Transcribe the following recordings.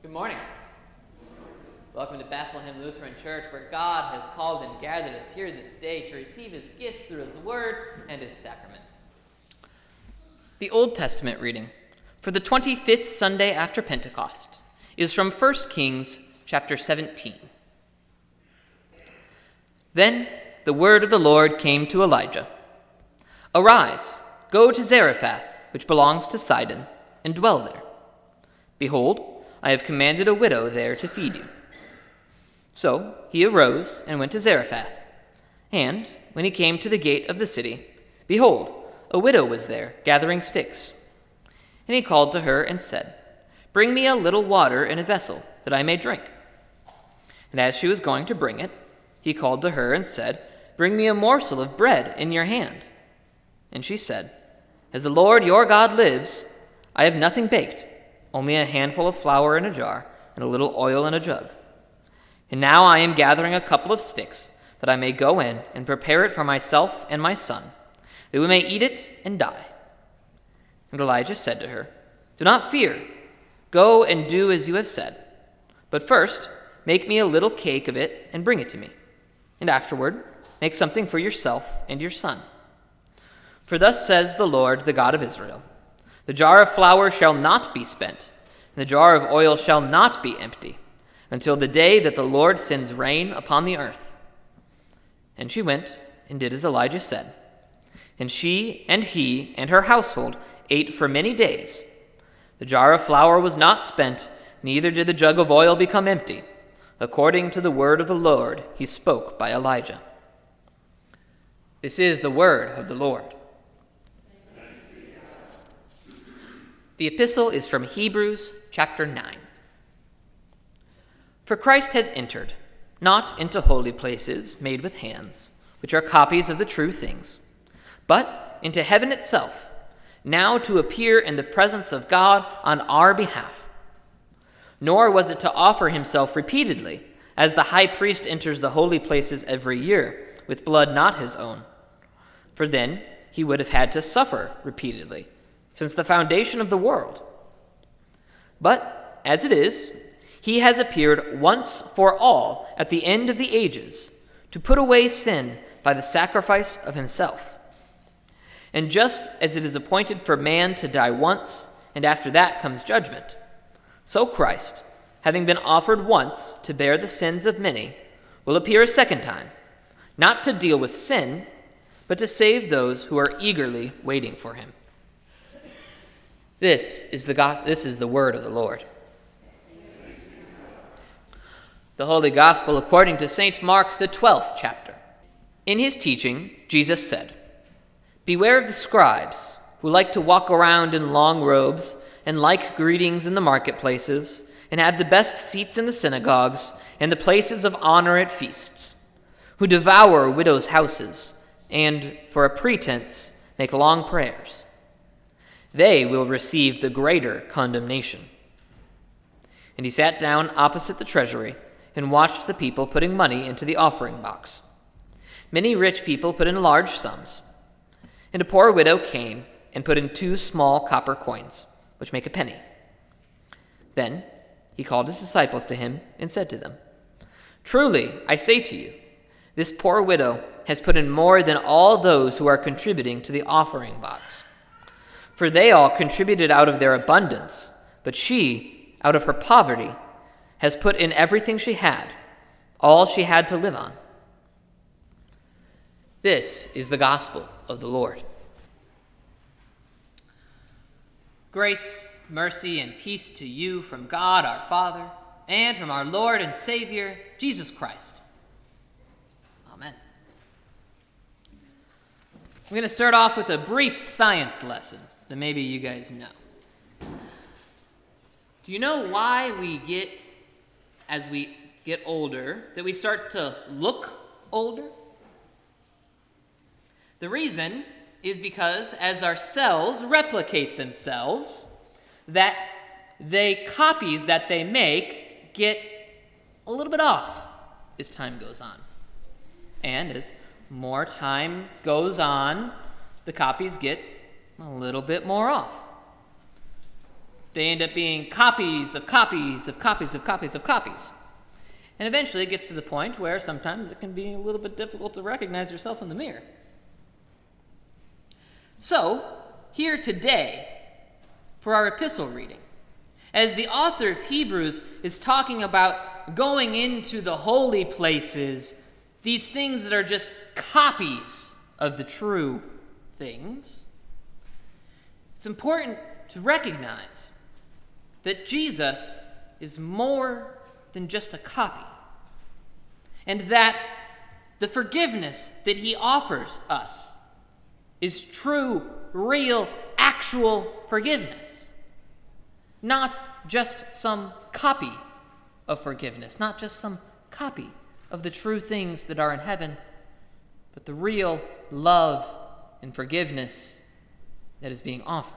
Good morning. Welcome to Bethlehem Lutheran Church, where God has called and gathered us here this day to receive his gifts through his word and his sacrament. The Old Testament reading for the 25th Sunday after Pentecost is from 1 Kings chapter 17. Then the word of the Lord came to Elijah. Arise, go to Zarephath, which belongs to Sidon, and dwell there. Behold, I have commanded a widow there to feed you. So he arose and went to Zarephath. And when he came to the gate of the city, behold, a widow was there, gathering sticks. And he called to her and said, Bring me a little water in a vessel, that I may drink. And as she was going to bring it, he called to her and said, Bring me a morsel of bread in your hand. And she said, As the Lord your God lives, I have nothing baked, only a handful of flour in a jar, and a little oil in a jug. And now I am gathering a couple of sticks, that I may go in and prepare it for myself and my son, that we may eat it and die. And Elijah said to her, Do not fear. Go and do as you have said. But first, make me a little cake of it and bring it to me. And afterward, make something for yourself and your son. For thus says the Lord, the God of Israel, The jar of flour shall not be spent, and the jar of oil shall not be empty, until the day that the Lord sends rain upon the earth. And she went and did as Elijah said. And she and he and her household ate for many days. The jar of flour was not spent, neither did the jug of oil become empty, according to the word of the Lord he spoke by Elijah. This is the word of the Lord. The epistle is from Hebrews chapter 9. For Christ has entered, not into holy places made with hands, which are copies of the true things, but into heaven itself, now to appear in the presence of God on our behalf. Nor was it to offer himself repeatedly, as the high priest enters the holy places every year, with blood not his own. For then he would have had to suffer repeatedly, since the foundation of the world. But, as it is, he has appeared once for all at the end of the ages, to put away sin by the sacrifice of himself. And just as it is appointed for man to die once, and after that comes judgment, so Christ, having been offered once to bear the sins of many, will appear a second time, not to deal with sin, but to save those who are eagerly waiting for him. This is the word of the Lord. The Holy Gospel according to St. Mark, the 12th chapter. In his teaching, Jesus said, Beware of the scribes, who like to walk around in long robes and like greetings in the marketplaces, and have the best seats in the synagogues and the places of honor at feasts, who devour widows' houses, and, for a pretense, make long prayers. They will receive the greater condemnation. And he sat down opposite the treasury and watched the people putting money into the offering box. Many rich people put in large sums, and a poor widow came and put in 2 small copper coins, which make a penny. Then he called his disciples to him and said to them, Truly, I say to you, this poor widow has put in more than all those who are contributing to the offering box. For they all contributed out of their abundance, but she, out of her poverty, has put in everything she had, all she had to live on. This is the gospel of the Lord. Grace, mercy, and peace to you from God our Father, and from our Lord and Savior, Jesus Christ. Amen. I'm going to start off with a brief science lesson that maybe you guys know. Do you know why as we get older, that we start to look older? The reason is because as our cells replicate themselves, that copies that they make get a little bit off as time goes on. And as more time goes on, the copies get a little bit more off. They end up being copies of copies of copies of copies of copies. And eventually it gets to the point where sometimes it can be a little bit difficult to recognize yourself in the mirror. So, here today, for our epistle reading, as the author of Hebrews is talking about going into the holy places, these things that are just copies of the true things, it's important to recognize that Jesus is more than just a copy, and that the forgiveness that he offers us is true, real, actual forgiveness. Not just some copy of forgiveness, not just some copy of the true things that are in heaven, but the real love and forgiveness that is being offered.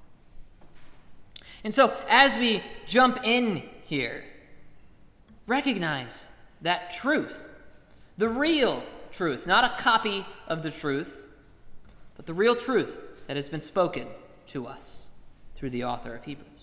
And so, as we jump in here, recognize that truth, the real truth, not a copy of the truth, but the real truth that has been spoken to us through the author of Hebrews.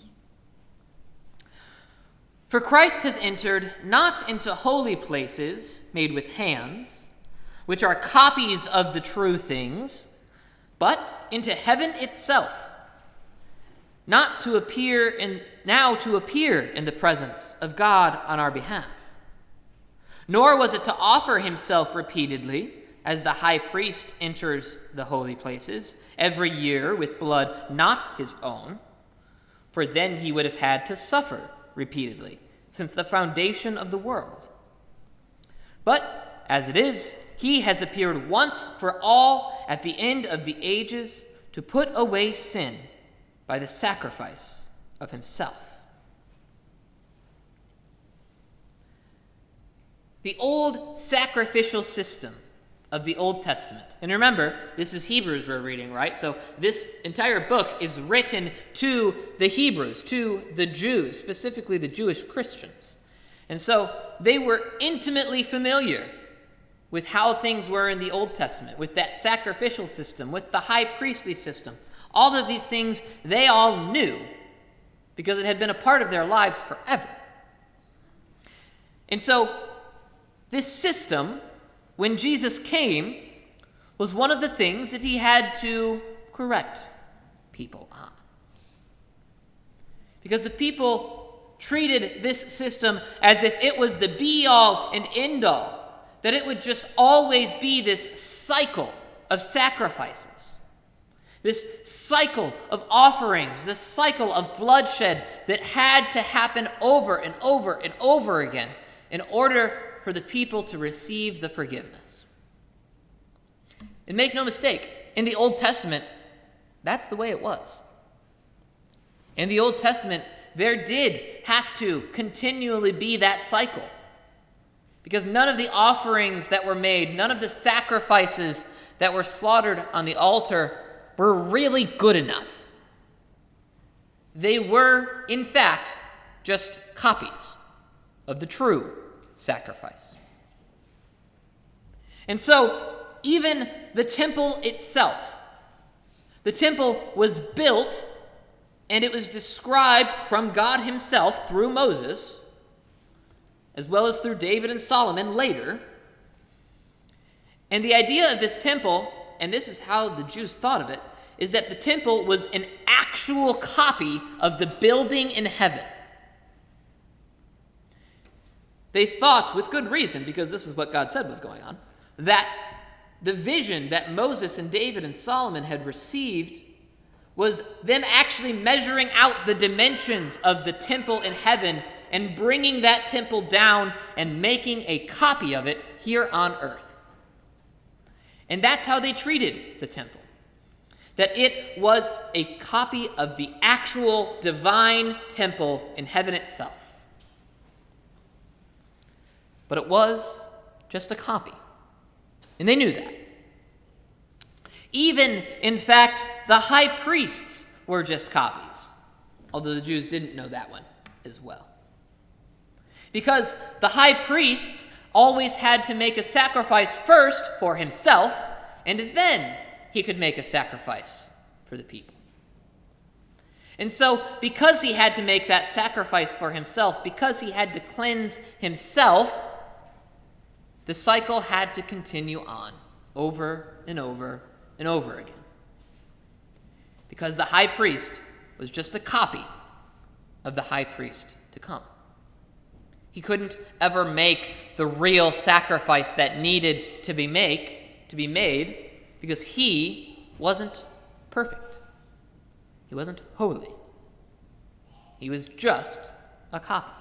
For Christ has entered not into holy places made with hands, which are copies of the true things, but into heaven itself, now to appear in the presence of God on our behalf. Nor was it to offer himself repeatedly, as the high priest enters the holy places every year with blood not his own, for then he would have had to suffer repeatedly since the foundation of the world. But as it is, he has appeared once for all at the end of the ages to put away sin by the sacrifice of himself. The old sacrificial system of the Old Testament. And remember, this is Hebrews we're reading, right? So this entire book is written to the Hebrews, to the Jews, specifically the Jewish Christians. And so they were intimately familiar with how things were in the Old Testament, with that sacrificial system, with the high priestly system. All of these things they all knew because it had been a part of their lives forever. And so this system, when Jesus came, was one of the things that he had to correct people on. Because the people treated this system as if it was the be-all and end-all, that it would just always be this cycle of sacrifices, this cycle of offerings, this cycle of bloodshed that had to happen over and over and over again in order for the people to receive the forgiveness. And make no mistake, in the Old Testament, that's the way it was. In the Old Testament, there did have to continually be that cycle. Because none of the offerings that were made, none of the sacrifices that were slaughtered on the altar were really good enough. They were, in fact, just copies of the true sacrifice. And so, even the temple itself, the temple was built and it was described from God himself through Moses, as well as through David and Solomon later. And the idea of this temple, and this is how the Jews thought of it, is that the temple was an actual copy of the building in heaven. They thought, with good reason, because this is what God said was going on, that the vision that Moses and David and Solomon had received was them actually measuring out the dimensions of the temple in heaven and bringing that temple down and making a copy of it here on earth. And that's how they treated the temple. That it was a copy of the actual divine temple in heaven itself. But it was just a copy. And they knew that. Even, in fact, the high priests were just copies. Although the Jews didn't know that one as well. Because the high priest always had to make a sacrifice first for himself, and then he could make a sacrifice for the people. And so, because he had to make that sacrifice for himself, because he had to cleanse himself, the cycle had to continue on over and over and over again. Because the high priest was just a copy of the high priest to come. He couldn't ever make the real sacrifice that needed to be made because he wasn't perfect. He wasn't holy. He was just a copy.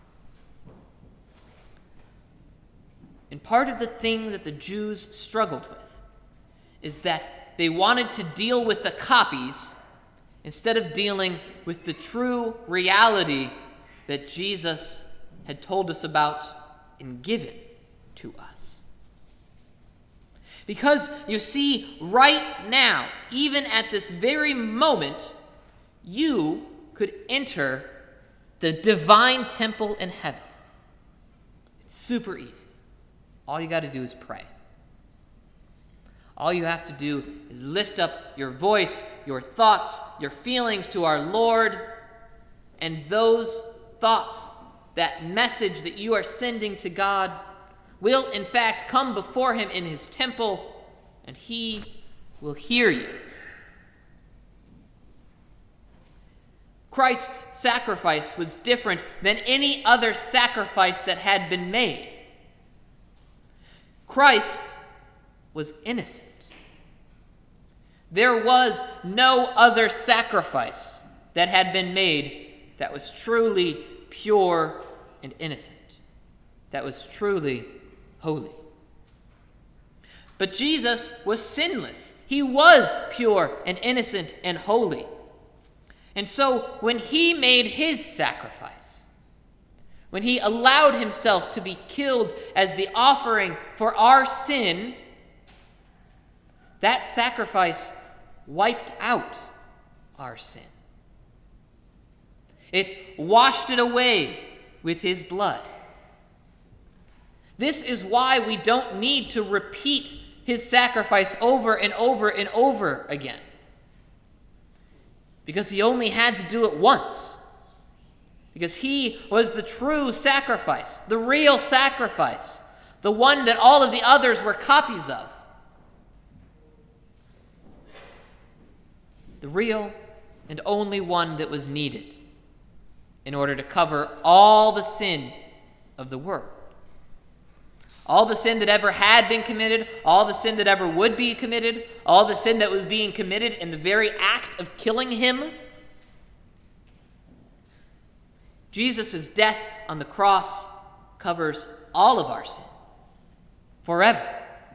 And part of the thing that the Jews struggled with is that they wanted to deal with the copies instead of dealing with the true reality that Jesus had told us about and given to us. Because you see, right now, even at this very moment, you could enter the divine temple in heaven. It's super easy. All you got to do is pray. All you have to do is lift up your voice, your thoughts, your feelings to our Lord, and those thoughts, that message that you are sending to God, will in fact come before him in his temple, and he will hear you. Christ's sacrifice was different than any other sacrifice that had been made. Christ was innocent. There was no other sacrifice that had been made that was truly pure and innocent, that was truly holy. But Jesus was sinless. He was pure and innocent and holy. And so when he made his sacrifice, when he allowed himself to be killed as the offering for our sin, that sacrifice wiped out our sin. It washed it away with his blood. This is why we don't need to repeat his sacrifice over and over and over again. Because he only had to do it once. Because he was the true sacrifice, the real sacrifice, the one that all of the others were copies of. The real and only one that was needed in order to cover all the sin of the world. All the sin that ever had been committed, all the sin that ever would be committed, all the sin that was being committed in the very act of killing him. Jesus' death on the cross covers all of our sin forever.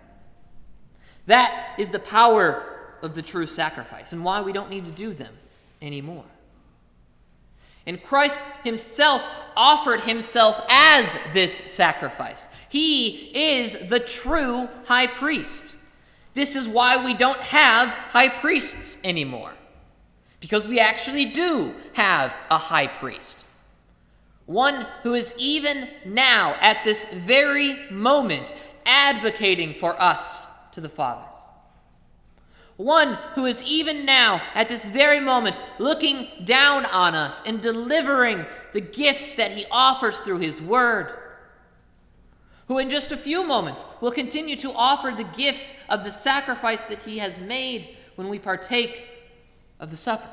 That is the power of the true sacrifice and why we don't need to do them anymore. And Christ himself offered himself as this sacrifice. He is the true high priest. This is why we don't have high priests anymore. Because we actually do have a high priest. One who is even now, at this very moment, advocating for us to the Father. One who is even now, at this very moment, looking down on us and delivering the gifts that he offers through his word. Who in just a few moments will continue to offer the gifts of the sacrifice that he has made when we partake of the supper.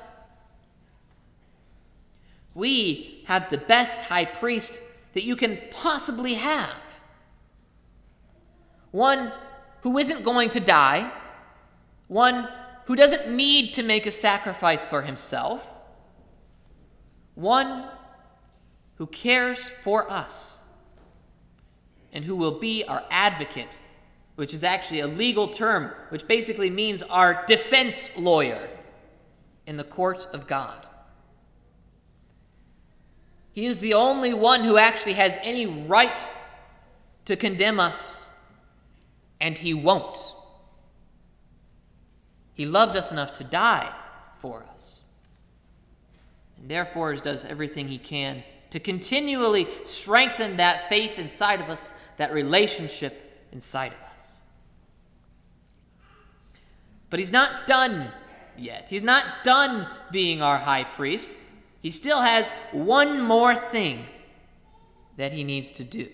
We have the best high priest that you can possibly have. One who isn't going to die. One who doesn't need to make a sacrifice for himself. One who cares for us and who will be our advocate, which is actually a legal term, which basically means our defense lawyer in the court of God. He is the only one who actually has any right to condemn us, and he won't. He loved us enough to die for us, and therefore does everything he can to continually strengthen that faith inside of us, that relationship inside of us. But he's not done yet. He's not done being our high priest. He still has one more thing that he needs to do.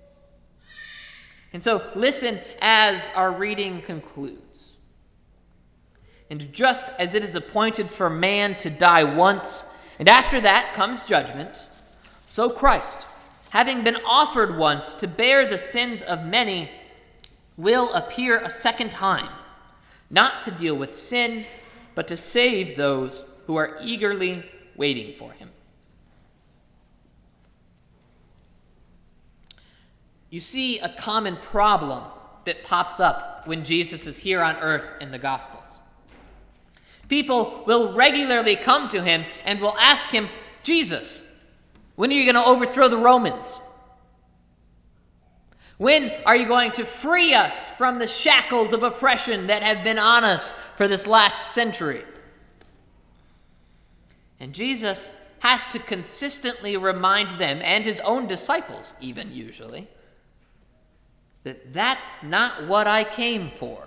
And so listen as our reading concludes. And just as it is appointed for man to die once, and after that comes judgment, so Christ, having been offered once to bear the sins of many, will appear a second time, not to deal with sin, but to save those who are eagerly waiting for him. You see a common problem that pops up when Jesus is here on earth in the Gospels. People will regularly come to him and will ask him, Jesus, when are you going to overthrow the Romans? When are you going to free us from the shackles of oppression that have been on us for this last century? And Jesus has to consistently remind them, and his own disciples even usually, that that's not what I came for.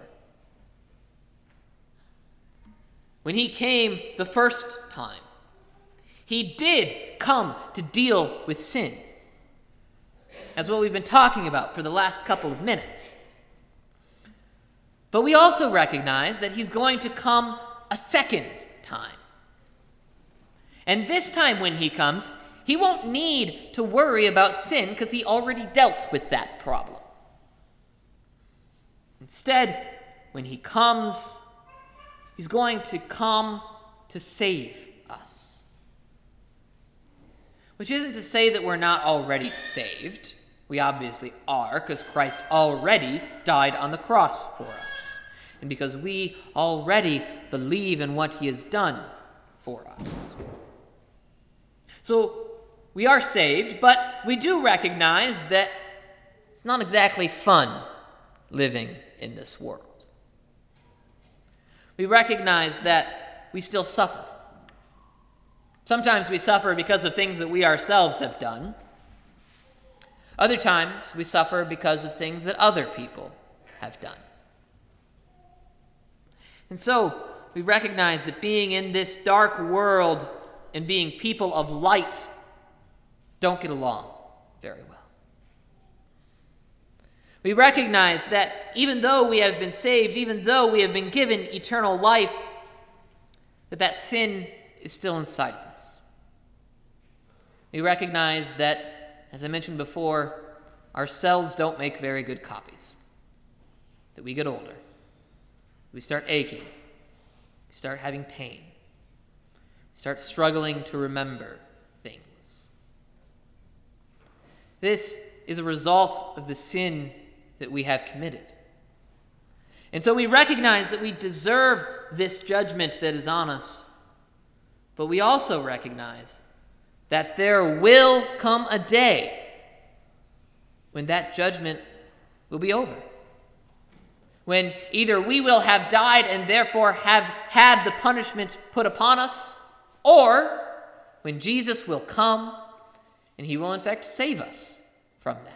When he came the first time, he did come to deal with sin. That's what we've been talking about for the last couple of minutes. But we also recognize that he's going to come a second time. And this time when he comes, he won't need to worry about sin because he already dealt with that problem. Instead, when he comes, he's going to come to save us. Which isn't to say that we're not already saved. We obviously are, because Christ already died on the cross for us. And because we already believe in what he has done for us. So we are saved, but we do recognize that it's not exactly fun living in this world. We recognize that we still suffer. Sometimes we suffer because of things that we ourselves have done. Other times we suffer because of things that other people have done. And so we recognize that being in this dark world and being people of light don't get along very well. We recognize that even though we have been saved, even though we have been given eternal life, that sin is still inside of us. We recognize that, as I mentioned before, our cells don't make very good copies. That we get older. We start aching. We start having pain. We start struggling to remember things. This is a result of the sin that we have committed. And so we recognize that we deserve this judgment that is on us, but we also recognize that there will come a day when that judgment will be over. When either we will have died and therefore have had the punishment put upon us, or when Jesus will come and he will in fact save us from that.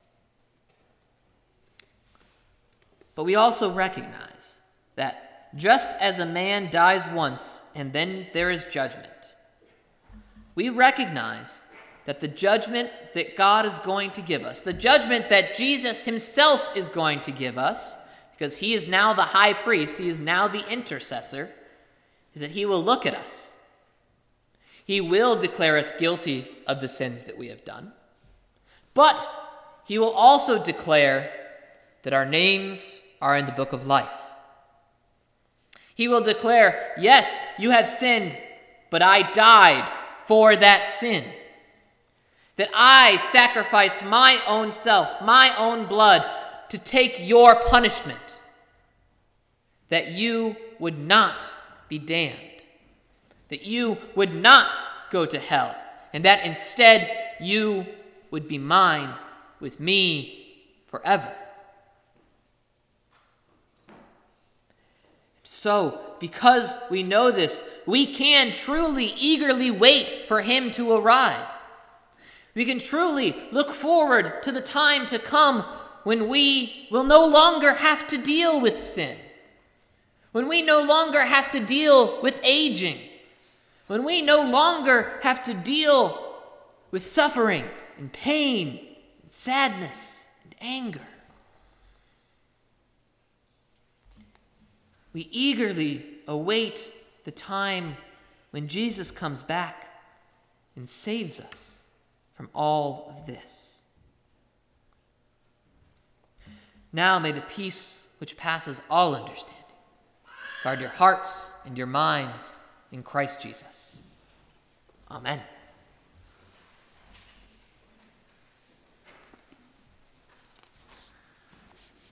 But we also recognize that just as a man dies once and then there is judgment, we recognize that the judgment that God is going to give us, the judgment that Jesus himself is going to give us, because he is now the high priest, he is now the intercessor, is that he will look at us. He will declare us guilty of the sins that we have done, but he will also declare that our names are in the book of life. He will declare, yes, you have sinned, but I died for that sin. That I sacrificed my own self, my own blood, to take your punishment. That you would not be damned. That you would not go to hell. And that instead you would be mine with me forever. So, because we know this, we can truly eagerly wait for him to arrive. We can truly look forward to the time to come when we will no longer have to deal with sin. when we no longer have to deal with aging, when we no longer have to deal with suffering and pain and sadness and anger. We eagerly await the time when Jesus comes back and saves us from all of this. Now may the peace which passes all understanding guard your hearts and your minds in Christ Jesus. Amen.